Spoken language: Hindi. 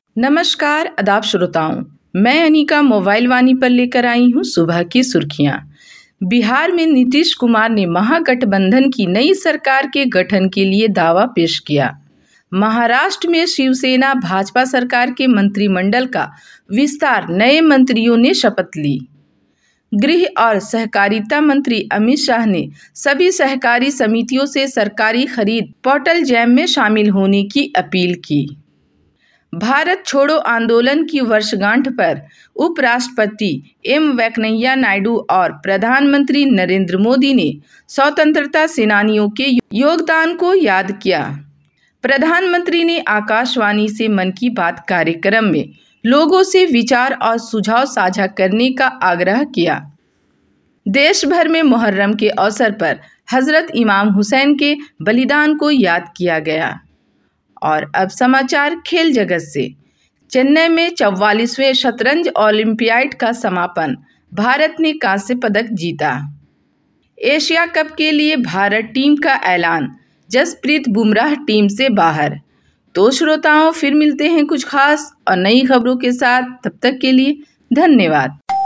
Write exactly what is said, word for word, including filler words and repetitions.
नमस्कार आदाब श्रोताओं, मैं अनीका मोबाइल वाणी पर लेकर आई हूँ सुबह की सुर्खियाँ। बिहार में नीतीश कुमार ने महागठबंधन की नई सरकार के गठन के लिए दावा पेश किया। महाराष्ट्र में शिवसेना भाजपा सरकार के मंत्रिमंडल का विस्तार, नए मंत्रियों ने शपथ ली। गृह और सहकारिता मंत्री अमित शाह ने सभी सहकारी समितियों से सरकारी खरीद पोर्टल जैम में शामिल होने की अपील की। भारत छोड़ो आंदोलन की वर्षगांठ पर उपराष्ट्रपति एम वेंकैया नायडू और प्रधानमंत्री नरेंद्र मोदी ने स्वतंत्रता सेनानियों के योगदान को याद किया। प्रधानमंत्री ने आकाशवाणी से मन की बात कार्यक्रम में लोगों से विचार और सुझाव साझा करने का आग्रह किया। देश भर में मुहर्रम के अवसर पर हजरत इमाम हुसैन के बलिदान को याद किया गया। और अब समाचार खेल जगत से। चेन्नई में चौवालीसवें शतरंज ओलंपियाड का समापन, भारत ने कांस्य पदक जीता। एशिया कप के लिए भारत टीम का ऐलान, जसप्रीत बुमराह टीम से बाहर। तो श्रोताओं, फिर मिलते हैं कुछ खास और नई खबरों के साथ। तब तक के लिए धन्यवाद।